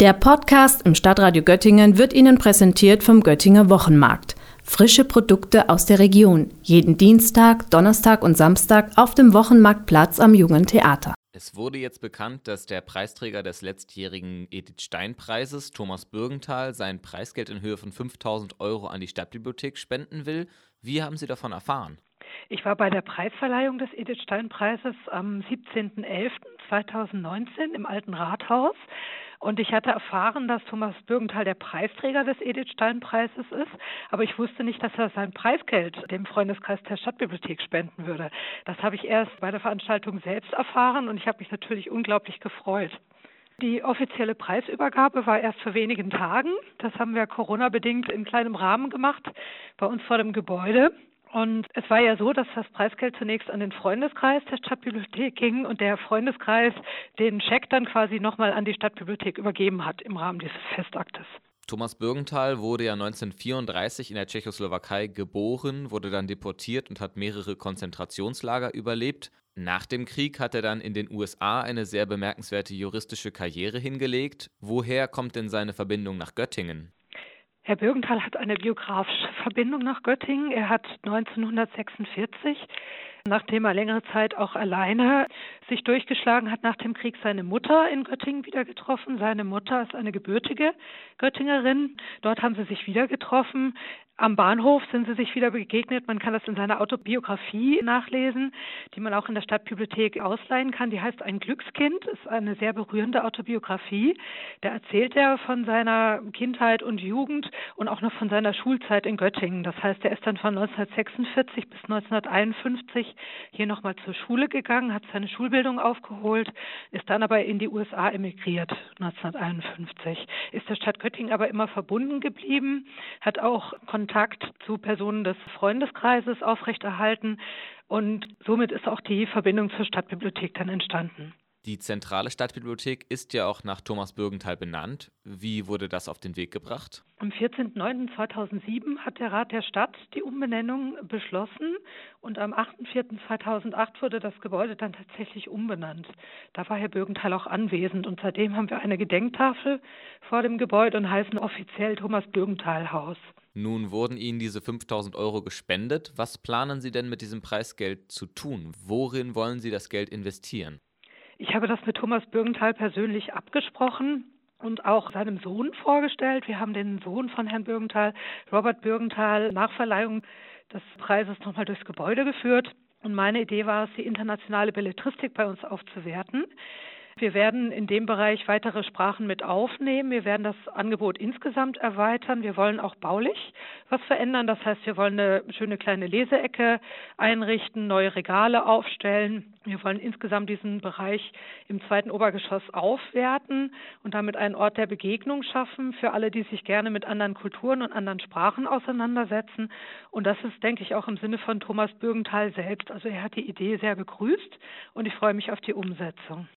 Der Podcast im Stadtradio Göttingen wird Ihnen präsentiert vom Göttinger Wochenmarkt. Frische Produkte aus der Region. Jeden Dienstag, Donnerstag und Samstag auf dem Wochenmarktplatz am Jungen Theater. Es wurde jetzt bekannt, dass der Preisträger des letztjährigen Edith-Stein-Preises, Thomas Bürgenthal, sein Preisgeld in Höhe von 5.000 € an die Stadtbibliothek spenden will. Wie haben Sie davon erfahren? Ich war bei der Preisverleihung des Edith-Stein-Preises am 17.11.2019 im Alten Rathaus. Und ich hatte erfahren, dass Thomas Bürgenthal der Preisträger des Edith-Stein-Preises ist. Aber ich wusste nicht, dass er sein Preisgeld dem Freundeskreis der Stadtbibliothek spenden würde. Das habe ich erst bei der Veranstaltung selbst erfahren und ich habe mich natürlich unglaublich gefreut. Die offizielle Preisübergabe war erst vor wenigen Tagen. Das haben wir Corona-bedingt in kleinem Rahmen gemacht, bei uns vor dem Gebäude. Und es war ja so, dass das Preisgeld zunächst an den Freundeskreis der Stadtbibliothek ging und der Freundeskreis den Scheck dann quasi nochmal an die Stadtbibliothek übergeben hat im Rahmen dieses Festaktes. Thomas Bürgenthal wurde ja 1934 in der Tschechoslowakei geboren, wurde dann deportiert und hat mehrere Konzentrationslager überlebt. Nach dem Krieg hat er dann in den USA eine sehr bemerkenswerte juristische Karriere hingelegt. Woher kommt denn seine Verbindung nach Göttingen? Herr Bürgenthal hat eine biografische Verbindung nach Göttingen. Er hat 1946, nachdem er längere Zeit auch alleine sich durchgeschlagen hat, nach dem Krieg seine Mutter in Göttingen wieder getroffen. Seine Mutter ist eine gebürtige Göttingerin. Dort haben sie sich wieder getroffen. Am Bahnhof sind sie sich wieder begegnet. Man kann das in seiner Autobiografie nachlesen, die man auch in der Stadtbibliothek ausleihen kann. Die heißt Ein Glückskind, ist eine sehr berührende Autobiografie. Da erzählt er von seiner Kindheit und Jugend und auch noch von seiner Schulzeit in Göttingen. Das heißt, er ist dann von 1946 bis 1951 hier nochmal zur Schule gegangen, hat seine Schulbildung aufgeholt, ist dann aber in die USA emigriert 1951. Ist der Stadt Göttingen aber immer verbunden geblieben, hat auch Kontakt zu Personen des Freundeskreises aufrechterhalten und somit ist auch die Verbindung zur Stadtbibliothek dann entstanden. Die zentrale Stadtbibliothek ist ja auch nach Thomas Bürgenthal benannt. Wie wurde das auf den Weg gebracht? Am 14.09.2007 hat der Rat der Stadt die Umbenennung beschlossen und am 8.04.2008 wurde das Gebäude dann tatsächlich umbenannt. Da war Herr Bürgenthal auch anwesend und seitdem haben wir eine Gedenktafel vor dem Gebäude und heißen offiziell Thomas Bürgenthal Haus. Nun wurden Ihnen diese 5.000 € gespendet. Was planen Sie denn mit diesem Preisgeld zu tun? Worin wollen Sie das Geld investieren? Ich habe das mit Thomas Bürgenthal persönlich abgesprochen und auch seinem Sohn vorgestellt. Wir haben den Sohn von Herrn Bürgenthal, Robert Bürgenthal, nach Verleihung des Preises nochmal durchs Gebäude geführt. Und meine Idee war es, die internationale Belletristik bei uns aufzuwerten. Wir werden in dem Bereich weitere Sprachen mit aufnehmen. Wir werden das Angebot insgesamt erweitern. Wir wollen auch baulich was verändern. Das heißt, wir wollen eine schöne kleine Leseecke einrichten, neue Regale aufstellen. Wir wollen insgesamt diesen Bereich im 2. Obergeschoss aufwerten und damit einen Ort der Begegnung schaffen für alle, die sich gerne mit anderen Kulturen und anderen Sprachen auseinandersetzen. Und das ist, denke ich, auch im Sinne von Thomas Bürgenthal selbst. Also er hat die Idee sehr begrüßt und ich freue mich auf die Umsetzung.